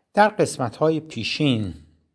در قسمت‌های پیشین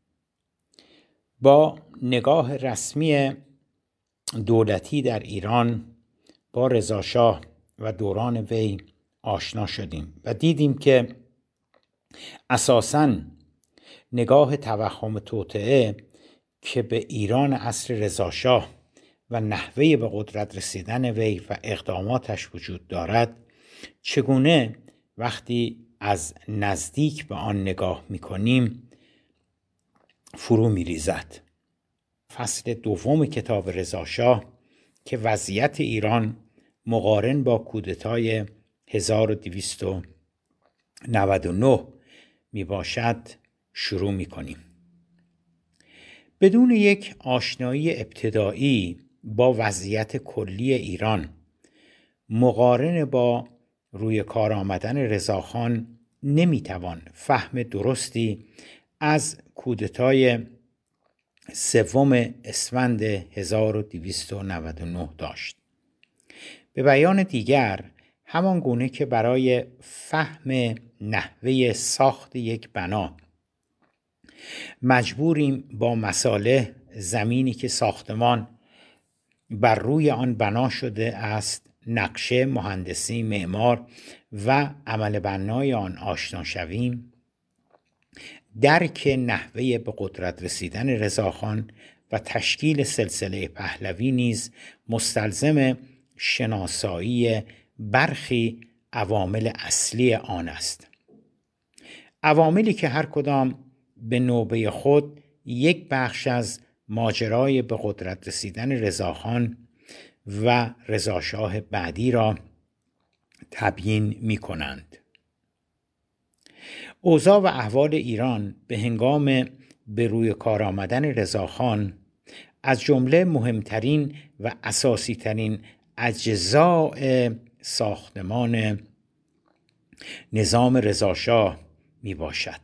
با نگاه رسمی دولتی در ایران با رضاشاه و دوران وی آشنا شدیم و دیدیم که اساساً نگاه توهم توطئه که به ایران عصر رضاشاه و نحوه به قدرت رسیدن وی و اقداماتش وجود دارد، چگونه وقتی از نزدیک به آن نگاه می‌کنیم فرو می‌ریزد. فصل دوم کتاب رضاشاه که وضعیت ایران مقارن با کودتای 1299 می باشد شروع می کنیم. بدون یک آشنایی ابتدایی با وضعیت کلی ایران مقارن با روی کار آمدن رضاخان نمی توان فهم درستی از کودتای 3 اسفند 1299 داشت. به بیان دیگر، همان گونه که برای فهم نحوه ساخت یک بنا مجبوریم با مصالح زمینی که ساختمان بر روی آن بنا شده است، نقشه، مهندسی، معمار و عمل بنای آن آشنا شویم، درک نحوه به قدرت رسیدن رضاخان و تشکیل سلسله پهلوی نیز مستلزم شناسایی برخی عوامل اصلی آن است. عواملی که هر کدام به نوبه خود یک بخش از ماجرای به قدرت رسیدن رضاخان و رضاشاه بعدی را تبیین می کنند. اوضاع و احوال ایران به هنگام به روی کار آمدن رضاخان از جمله مهمترین و اساسی ترین اجزاء ساختمان نظام رضاشاه می باشد.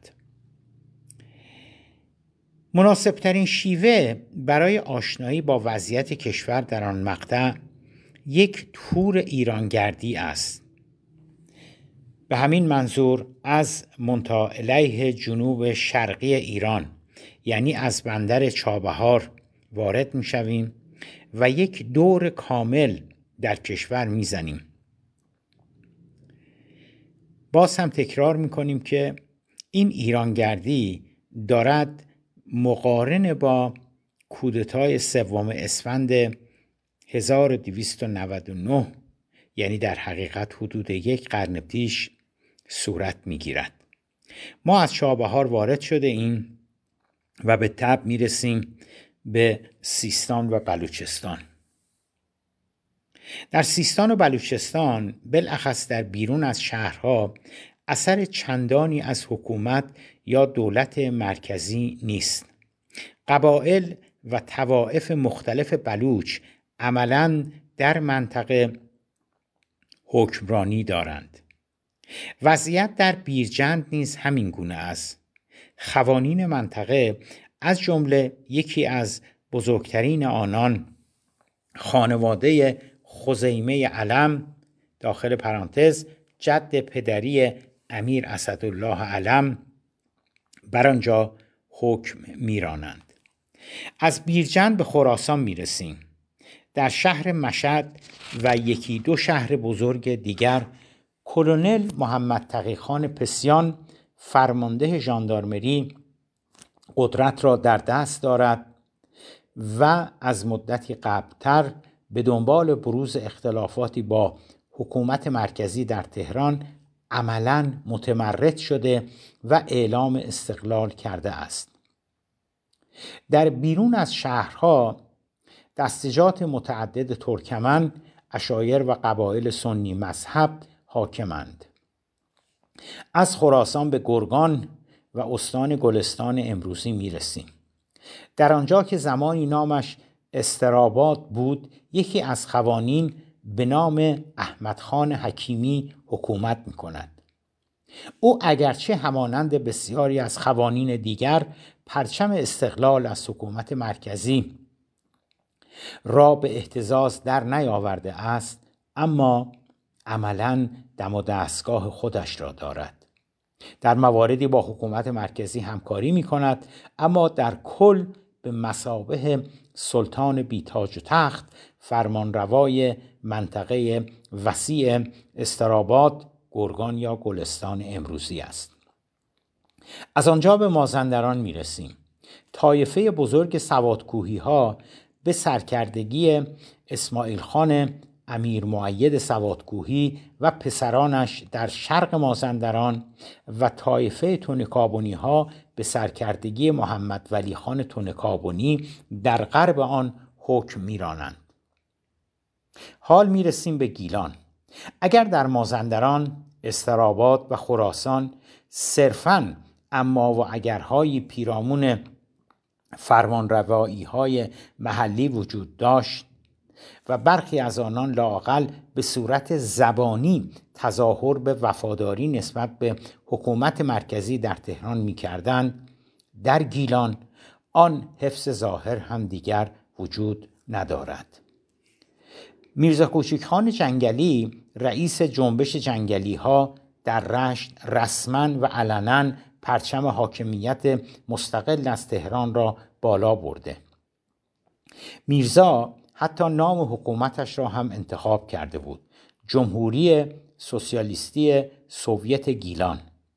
مناسب ترین شیوه برای آشنایی با وضعیت کشور در آن مقطع یک تور ایرانگردی است. به همین منظور از منطقه علیه جنوب شرقی ایران، یعنی از بندر چابهار وارد می شویم و یک دور کامل در کشور می زنیم. باز هم تکرار می کنیم که این ایرانگردی دارد مقارن با کودتای 3 اسفند 1299، یعنی در حقیقت حدود 1 قرن پیش صورت می گیرد. ما از چابهار وارد شده ایم و به تبع می رسیم به سیستان و بلوچستان. در سیستان و بلوچستان، بالاخص در بیرون از شهرها، اثر چندانی از حکومت یا دولت مرکزی نیست. قبایل و طوائف مختلف بلوچ عملاً در منطقه حکمرانی دارند. وضعیت در بیرجند نیز همین گونه است. قوانین منطقه از جمله یکی از بزرگترین آنان، خانواده خزیمه علم داخل پرانتز جد پدری امیر اسدالله علم، بر آنجا حکم میرانند. از بیرجند به خراسان میرسیم. در شهر مشهد و 1-2 شهر بزرگ دیگر کلونل محمد تقی‌خان پسیان، فرمانده ژاندارمری، قدرت را در دست دارد و از مدتی قبلتر به دنبال بروز اختلافاتی با حکومت مرکزی در تهران عملاً متمرد شده و اعلام استقلال کرده است. در بیرون از شهرها دستجات متعدد ترکمن، عشایر و قبایل سنی مذهب حاکمند. از خراسان به گرگان و استان گلستان امروزی میرسیم. در آنجا که زمانی نامش استراباد بود، یکی از قوانین به نام احمد خان حکیمی حکومت می‌کند. او اگرچه همانند بسیاری از قوانین دیگر پرچم استقلال از حکومت مرکزی را به اهتزاز در نیاورده است، اما عملاً دم و دستگاه خودش را دارد. در مواردی با حکومت مرکزی همکاری می کند، اما در کل به مثابه سلطان بی تاج و تخت فرمانروای منطقه وسیع استراباد، گرگان یا گلستان امروزی است. از آنجا به مازندران می رسیم. طایفه بزرگ سوادکوهی ها به سرکردگی اسماعیل خان امیر مؤید سوادکوهی و پسرانش در شرق مازندران و طایفه تونکابنی ها به سرکردگی محمد ولی خان تونکابنی در غرب آن حکم می‌رانند. حال می‌رسیم به گیلان. اگر در مازندران، استراباد و خراسان صرفاً اما و اگرهای پیرامون فرمانروایی‌های محلی وجود داشت و برخی از آنان لااقل به صورت زبانی تظاهر به وفاداری نسبت به حکومت مرکزی در تهران می‌کردند، در گیلان آن حفظ ظاهر هم دیگر وجود ندارد. میرزا کوچکخان جنگلی رئیس جنبش جنگلی ها در رشت رسما و علنا پرچم حاکمیت مستقل از تهران را بالا برده. میرزا حتی نام حکومتش را هم انتخاب کرده بود: جمهوری سوسیالیستی سوویت گیلان.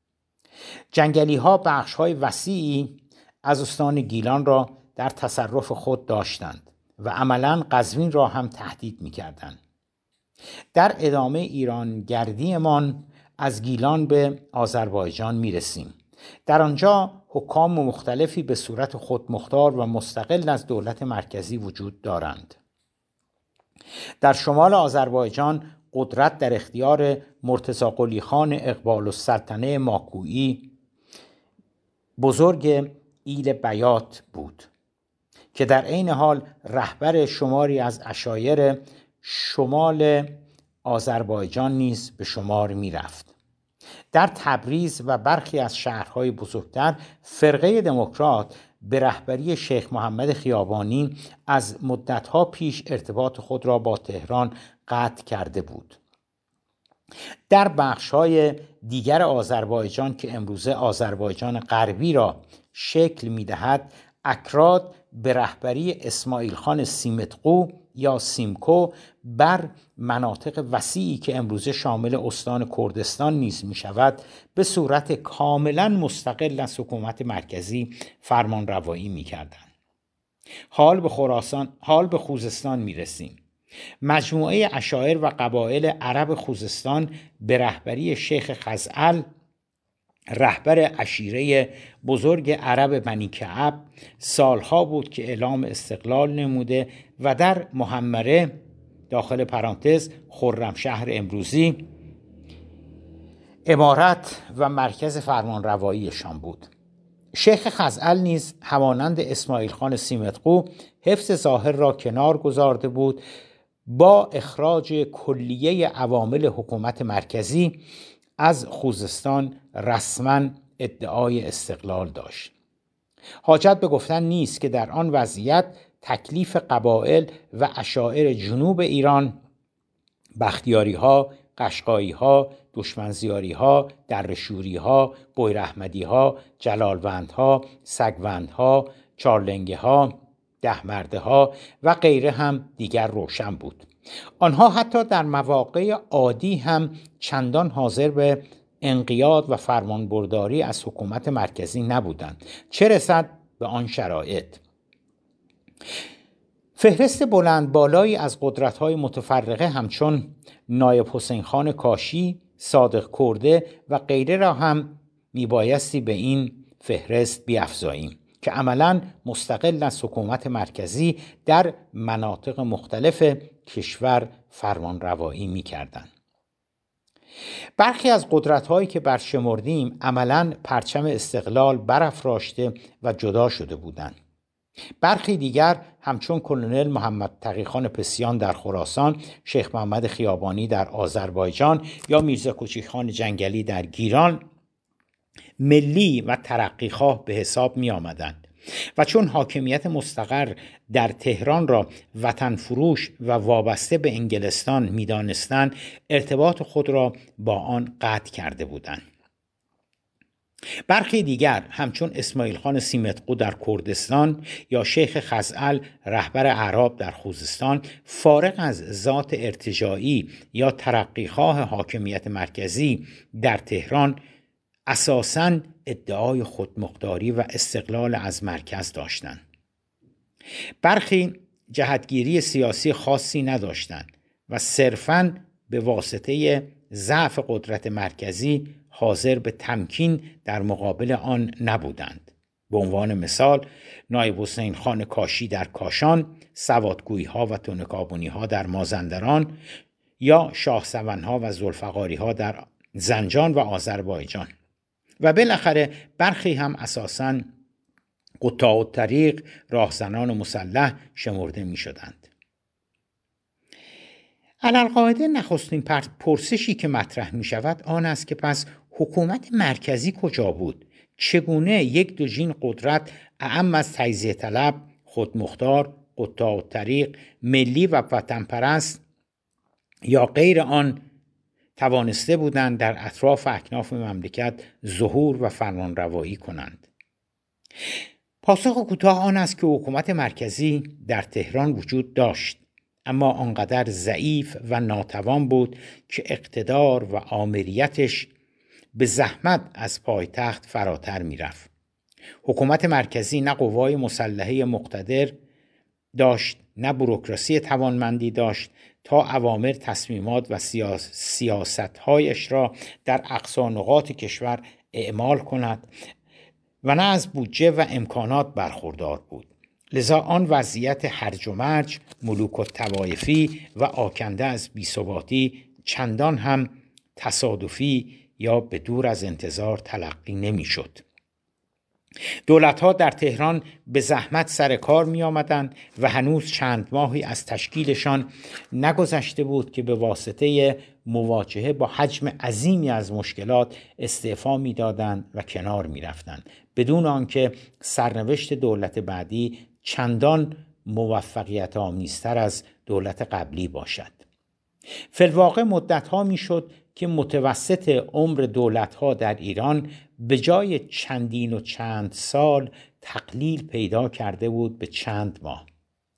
جنگلی ها بخش های وسیعی از استان گیلان را در تصرف خود داشتند و عملاً قزوین را هم تهدید می‌کردند. در ادامه ایران گردیمان از گیلان به آذربایجان می‌رسیم. در آنجا حکام مختلفی به صورت خودمختار و مستقل از دولت مرکزی وجود دارند. در شمال آذربایجان قدرت در اختیار مرتضی قلی خان اقبال السلطنه ماکویی، بزرگ ایل بیات بود که در عین حال رهبر شماری از عشایر شمال آذربایجان نیز به شمار می رفت. در تبریز و برخی از شهرهای بزرگتر فرقه دموکرات به رهبری شیخ محمد خیابانی از مدتها پیش ارتباط خود را با تهران قطع کرده بود. در بخش‌های دیگر آذربایجان که امروزه آذربایجان غربی را شکل می‌دهد، اکراد به رهبری اسماعیل خان سیمتقو یا سیمکو بر مناطق وسیعی که امروزه شامل استان کردستان نیز می‌شود به صورت کاملا مستقل از حکومت مرکزی فرمانروایی می‌کردند. حال به خوزستان می‌رسیم. مجموعه عشایر و قبایل عرب خوزستان به رهبری شیخ خزعل، رهبر عشیره بزرگ عرب بنی کعب، سالها بود که اعلام استقلال نموده و در محمره داخل پرانتز خرمشهر امروزی امارت و مرکز فرمانرواییشان بود. شیخ خزعل نیز همانند اسماعیل خان سیمتقو حفظ ظاهر را کنار گذارده بود، با اخراج کلیه عوامل حکومت مرکزی از خوزستان رسما ادعای استقلال داشت. حاجت به گفتن نیست که در آن وضعیت تکلیف قبایل و عشایر جنوب ایران، بختیاری‌ها، قشقایی‌ها، دشمنزیاری‌ها، درشوری‌ها، بویراحمدی‌ها، جلالوندها، سگوندها، چارلنگه‌ها، دهمرده‌ها و غیره هم دیگر روشن بود. آنها حتی در مواقع عادی هم چندان حاضر به انقیاد و فرمانبرداری از حکومت مرکزی نبودند، چه رسد به آن شرایط. فهرست بلند بالایی از قدرت‌های متفرقه همچون نایب حسین خان کاشی، صادق کرده و غیره را هم میبایستی به این فهرست بیفزاییم که عملاً مستقل از حکومت مرکزی در مناطق مختلف کشور فرمانروایی می‌کردند. برخی از قدرت‌هایی که برشمردیم عملاً پرچم استقلال برافراشته و جدا شده بودند. برخی دیگر همچون کلونل محمد تقی‌خان پسیان در خراسان، شیخ محمد خیابانی در آذربایجان یا میرزا کوچکخان جنگلی در گیلان ملی و ترقیخواه به حساب می آمدند و چون حاکمیت مستقر در تهران را وطن فروش و وابسته به انگلستان می دانستند، ارتباط خود را با آن قطع کرده بودند. برخی دیگر همچون اسماعیل خان سیمتقو در کردستان یا شیخ خزعل رهبر اعراب در خوزستان فارغ از ذات ارتجاعی یا ترقیخواه حاکمیت مرکزی در تهران اساساً ادعای خودمختاری و استقلال از مرکز داشتند. برخی جهتگیری سیاسی خاصی نداشتند و صرفاً به واسطه ضعف قدرت مرکزی حاضر به تمکین در مقابل آن نبودند. به عنوان مثال نایب حسین خان کاشی در کاشان، سوادگویی ها و تنکابونی ها در مازندران یا شاه سون ها و ذوالفقاری ها در زنجان و آذربایجان و بالاخره برخی هم اساساً قطاع الطریق، راهزنان مسلح شمرده می شدند. علالقاعده نخستین پرسشی که مطرح می شود آن است که پس حکومت مرکزی کجا بود؟ چگونه یک دوژین قدرت اعم از تجزیه طلب، خودمختار، قطاع الطریق، ملی و وطن پرست یا غیر آن توانسته بودند در اطراف اکناف مملکت ظهور و فرمانروایی کنند؟ پاسخ کوتاه آن است که حکومت مرکزی در تهران وجود داشت، اما آنقدر ضعیف و ناتوان بود که اقتدار و آمریتش به زحمت از پایتخت فراتر می‌رفت. حکومت مرکزی نه قوای مسلحه مقتدر داشت، نه بوروکراسی توانمندی داشت تا اوامر، تصمیمات و سیاست‌هایش را در اقصا نقاط کشور اعمال کند و نه از بودجه و امکانات برخوردار بود. لذا آن وضعیت هرج و مرج، ملوک الطوایفی و آکنده از بی‌ثباتی چندان هم تصادفی یا به دور از انتظار تلقی نمی‌شد. دولت‌ها در تهران به زحمت سر کار می‌آمدند و هنوز چند ماهی از تشکیلشان نگذشته بود که به واسطه مواجهه با حجم عظیمی از مشکلات استعفا می‌دادند و کنار می‌رفتند، بدون آنکه سرنوشت دولت بعدی چندان موفقیت آمیزتر از دولت قبلی باشد. فی الواقع مدت‌ها می‌شد که متوسط عمر دولت‌ها در ایران به جای چندین و چند سال تقلیل پیدا کرده بود به چند ماه.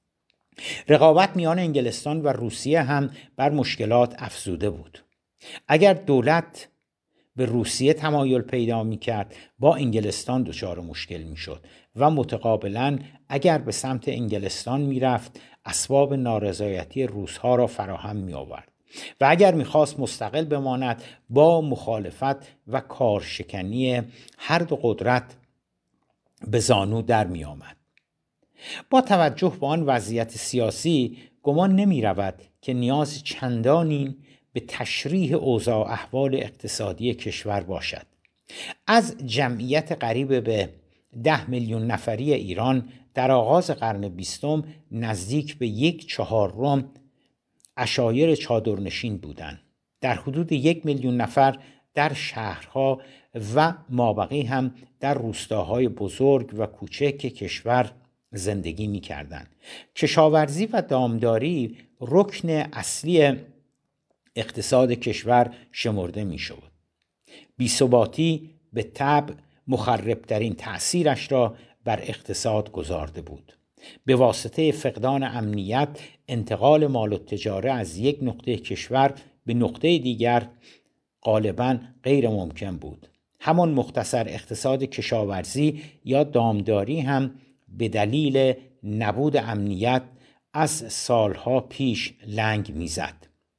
رقابت میان انگلستان و روسیه هم بر مشکلات افزوده بود. اگر دولت به روسیه تمایل پیدا می‌کرد، با انگلستان دچار مشکل می‌شد و متقابلاً اگر به سمت انگلستان می‌رفت، اسباب نارضایتی روس‌ها را فراهم می‌آورد و اگر می‌خواست مستقل بماند، با مخالفت و کارشکنی هر دو قدرت به زانو در می‌آمد. با توجه به آن وضعیت سیاسی گمان نمی‌رود که نیاز چندانی به تشریح اوضاع احوال اقتصادی کشور باشد. از جمعیت قریب به 10 میلیون نفری ایران در آغاز قرن 20 نزدیک به 1/4 عشایر چادرنشین بودند. در حدود 1 میلیون نفر در شهرها و مابقی هم در روستاهای بزرگ و کوچک کشور زندگی می کردند. کشاورزی و دامداری رکن اصلی اقتصاد کشور شمرده می شود. بی‌ثباتی به طبع مخربترین تأثیرش را بر اقتصاد گذارده بود. به واسطه فقدان امنیت، انتقال مال و تجاره از یک نقطه کشور به نقطه دیگر غالباً غیر ممکن بود. همان مختصر اقتصاد کشاورزی یا دامداری هم به دلیل نبود امنیت از سالها پیش لنگ میزد.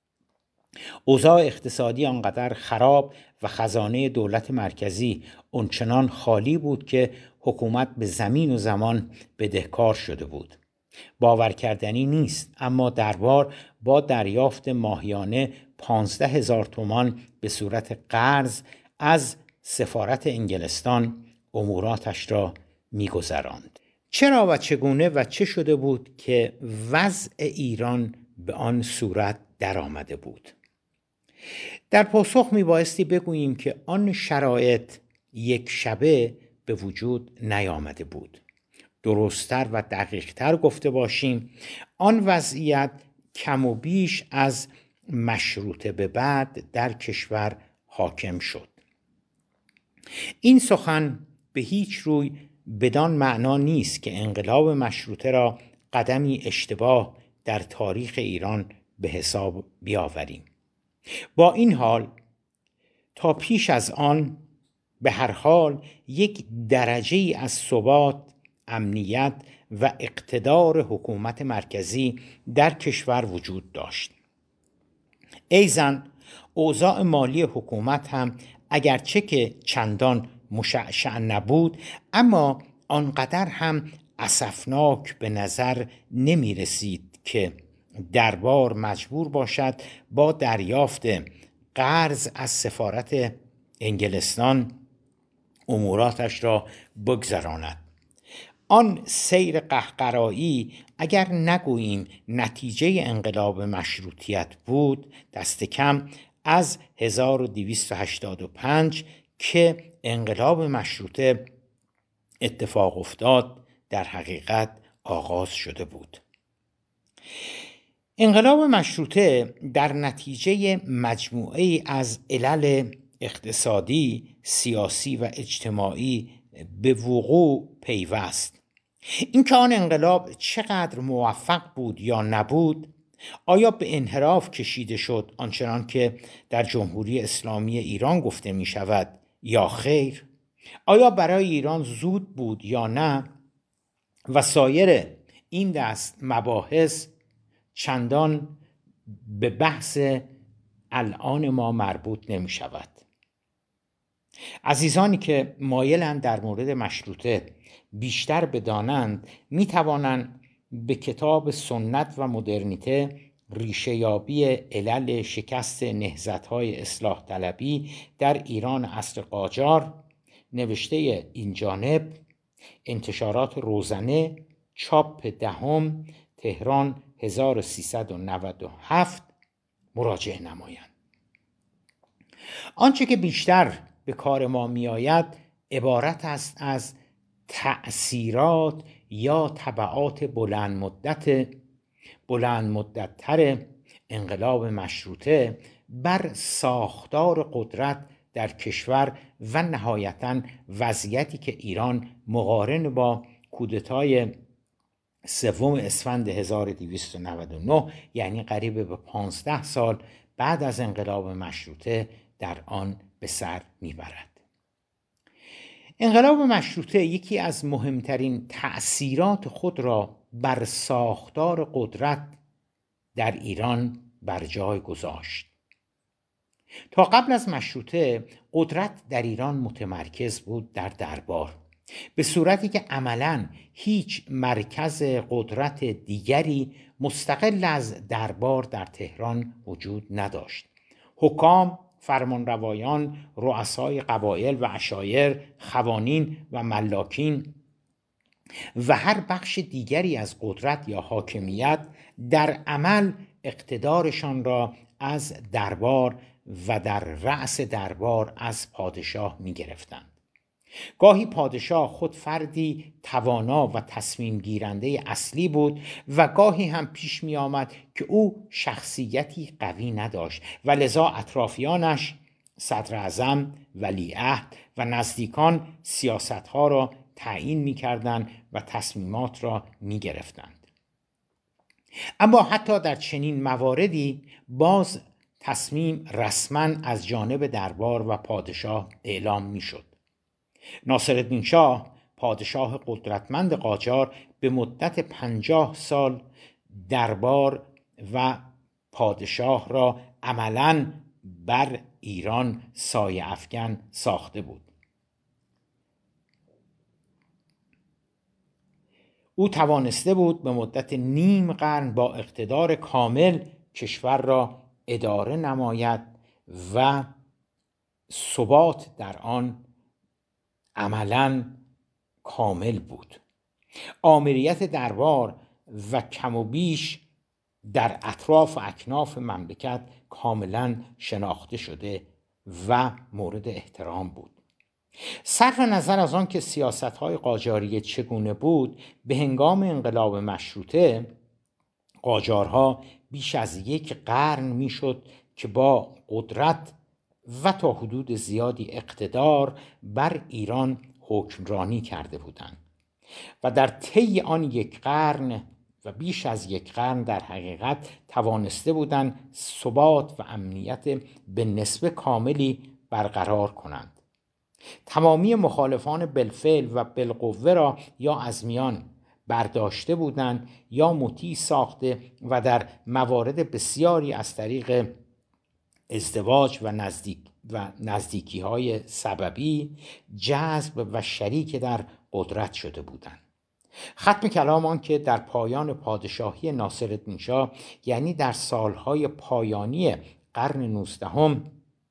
اوضاع اقتصادی آنقدر خراب و خزانه دولت مرکزی اونچنان خالی بود که حکومت به زمین و زمان بدهکار شده بود. باور کردنی نیست، اما دربار با دریافت ماهیانه 15,000 تومان به صورت قرض از سفارت انگلستان اموراتش را می‌گذراند. چرا و چگونه و چه شده بود که وضع ایران به آن صورت در آمده بود؟ در پاسخ میبایستی بگوییم که آن شرایط یک شبه به وجود نیامده بود. درست‌تر و دقیق‌تر گفته باشیم، آن وضعیت کم و بیش از مشروطه به بعد در کشور حاکم شد. این سخن به هیچ روی بدان معنا نیست که انقلاب مشروطه را قدمی اشتباه در تاریخ ایران به حساب بیاوریم. با این حال تا پیش از آن به هر حال یک درجه از ثبات، امنیت و اقتدار حکومت مرکزی در کشور وجود داشت. ایضاً اوضاع مالی حکومت هم اگرچه که چندان مشعشع نبود، اما آنقدر هم اسفناک به نظر نمی رسید که دربار مجبور باشد با دریافت قرض از سفارت انگلستان اموراتش را بگذراند. آن سیر قهقرایی اگر نگوییم نتیجه انقلاب مشروطیت بود، دست کم از 1285 که انقلاب مشروطه اتفاق افتاد در حقیقت آغاز شده بود. انقلاب مشروطه در نتیجه مجموعه از علل اقتصادی، سیاسی و اجتماعی به وقوع پیوست. اینکه آن انقلاب چقدر موفق بود یا نبود، آیا به انحراف کشیده شد آنچنان که در جمهوری اسلامی ایران گفته می شود یا خیر، آیا برای ایران زود بود یا نه و سایر این دست مباحث چندان به بحث الان ما مربوط نمی شود. عزیزانی که مایلند در مورد مشروطه بیشتر بدانند می توانند به کتاب سنت و مدرنیته، ریشه یابی علل شکست نهضت‌های اصلاح طلبی در ایران عصر قاجار، نوشته این جانب، انتشارات روزنه، چاپ 10 تهران 1397 مراجعه نمایند. آنچه که بیشتر به کار ما می آید عبارت است از تأثیرات یا تبعات بلند مدت‌تر انقلاب مشروطه بر ساختار قدرت در کشور و نهایتاً وضعیتی که ایران مقارن با کودتای 3 اسفند 1299 یعنی قریب به 15 سال بعد از انقلاب مشروطه در آن به سر میبرد. انقلاب مشروطه یکی از مهمترین تأثیرات خود را بر ساختار قدرت در ایران بر جای گذاشت. تا قبل از مشروطه قدرت در ایران متمرکز بود در دربار، به صورتی که عملاً هیچ مرکز قدرت دیگری مستقل از دربار در تهران وجود نداشت. حکام، فرمانروایان، رؤسای قبایل و عشایر، خوانین و ملاکین و هر بخش دیگری از قدرت یا حاکمیت در عمل اقتدارشان را از دربار و در رأس دربار از پادشاه می گرفتند. گاهی پادشاه خود فردی توانا و تصمیم گیرنده اصلی بود و گاهی هم پیش می آمد که او شخصیتی قوی نداشت و لذا اطرافیانش، صدر اعظم، ولیعهد و نزدیکان سیاستها را تعیین می کردند و تصمیمات را می گرفتند. اما حتی در چنین مواردی باز تصمیم رسما از جانب دربار و پادشاه اعلام می شد. ناصرالدین شاه، پادشاه قدرتمند قاجار، به مدت 50 سال دربار و پادشاه را عملاً بر ایران سایه افکن ساخته بود. او توانسته بود به مدت نیم قرن با اقتدار کامل کشور را اداره نماید و ثبات در آن عملاً کامل بود. آمریت دربار و کم و بیش در اطراف و اکناف مملکت کاملاً شناخته شده و مورد احترام بود. صرف نظر از آن که سیاست‌های قاجاریه چگونه بود، به هنگام انقلاب مشروطه قاجارها بیش از 1 قرن میشد که با قدرت و تا حدود زیادی اقتدار بر ایران حکمرانی کرده بودند و در طی آن یک قرن و بیش از یک قرن در حقیقت توانسته بودند ثبات و امنیت به نسبه کاملی برقرار کنند. تمامی مخالفان بالفعل و بالقوه را یا از میان برداشته بودند یا مطیع ساخته و در موارد بسیاری از طریق ازدواج و نزدیکی های سببی جذب و شریک در قدرت شده بودند. ختم کلام آن که در پایان پادشاهی ناصرالدین شاه، یعنی در سالهای پایانی قرن 19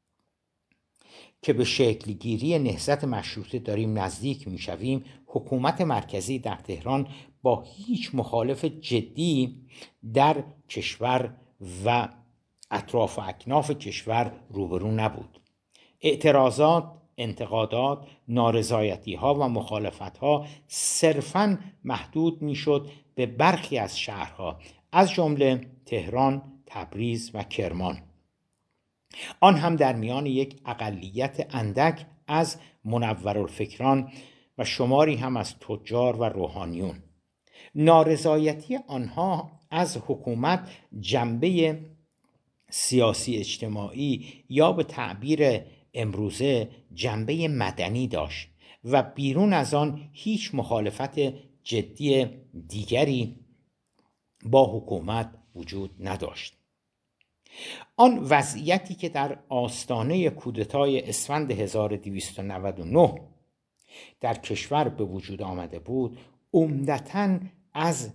که به شکل گیری نهضت مشروطه داریم نزدیک میشویم، حکومت مرکزی در تهران با هیچ مخالف جدی در کشور و اطراف و اکناف کشور روبرو نبود. اعتراضات، انتقادات، نارضایتی‌ها و مخالفت‌ها صرفاً محدود می‌شد به برخی از شهرها، از جمله تهران، تبریز و کرمان، آن هم در میان یک اقلیت اندک از منورالفکران و شماری هم از تجار و روحانیون. نارضایتی آنها از حکومت جنبه سیاسی اجتماعی یا به تعبیر امروزه جنبه مدنی داشت و بیرون از آن هیچ مخالفت جدی دیگری با حکومت وجود نداشت. آن وضعیتی که در آستانه کودتای اسفند 1299 در کشور به وجود آمده بود، عمدتاً از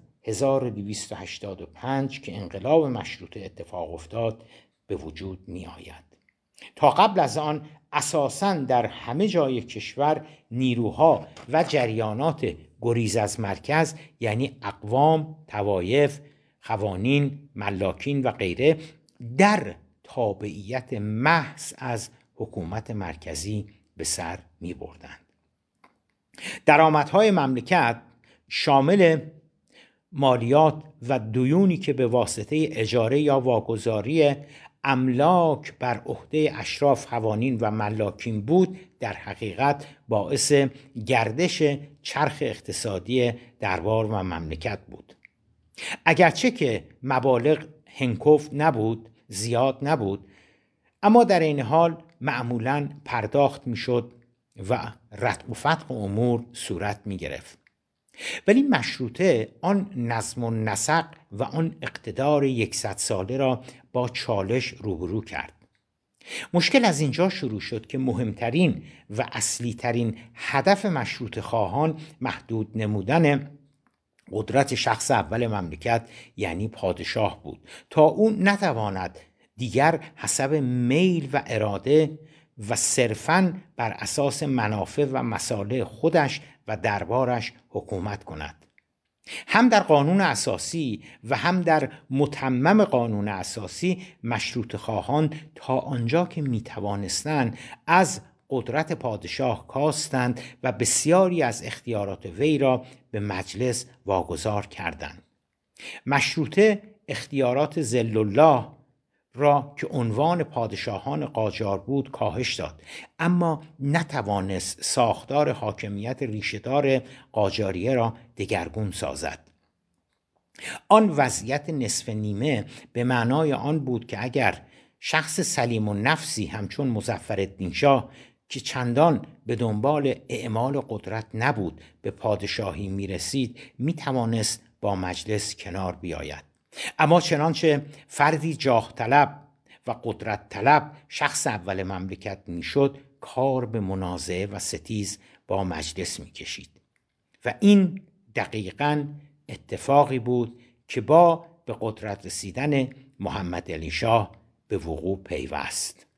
1285 که انقلاب مشروطه اتفاق افتاد به وجود می آید. تا قبل از آن اساساً در همه جای کشور نیروها و جریانات گریز از مرکز، یعنی اقوام، طوایف، خوانین، ملاکین و غیره، در تابعیت محض از حکومت مرکزی به سر می بردند. درآمدهای مملکت شامل مالیات و دیونی که به واسطه اجاره یا واگذاری املاک بر عهده اشراف، خوانین و ملاکین بود، در حقیقت باعث گردش چرخ اقتصادی دربار و مملکت بود. اگرچه که مبالغ هنکوف نبود، زیاد نبود، اما در این حال معمولاً پرداخت میشد و رتق و فتق امور صورت می گرفت. ولی مشروطه آن نظم و نسق و آن اقتدار 100 ساله را با چالش روبرو کرد. مشکل از اینجا شروع شد که مهمترین و اصلی ترین هدف مشروطه خواهان محدود نمودن قدرت شخص اول مملکت، یعنی پادشاه بود، تا او نتواند دیگر حسب میل و اراده و صرفاً بر اساس منافع و مصالح خودش و دربارش حکومت کند. هم در قانون اساسی و هم در متمم قانون اساسی مشروطه خواهان تا آنجا که می توانستند از قدرت پادشاه کاستند و بسیاری از اختیارات وی را به مجلس واگذار کردند. مشروطه اختیارات ظل الله را که عنوان پادشاهان قاجار بود کاهش داد، اما نتوانست ساختار حاکمیت ریشه‌دار قاجاریه را دگرگون سازد. آن وضعیت نصف نیمه به معنای آن بود که اگر شخص سلیم و نفسی همچون مظفرالدین شاه که چندان به دنبال اعمال قدرت نبود به پادشاهی میرسید، میتوانست با مجلس کنار بیاید. اما چنانچه فردی جاه طلب و قدرت طلب شخص اول مملکت میشد، کار به منازعه و ستیز با مجلس میکشید و این دقیقاً اتفاقی بود که با به قدرت رسیدن محمد علی شاه به وقوع پیوست.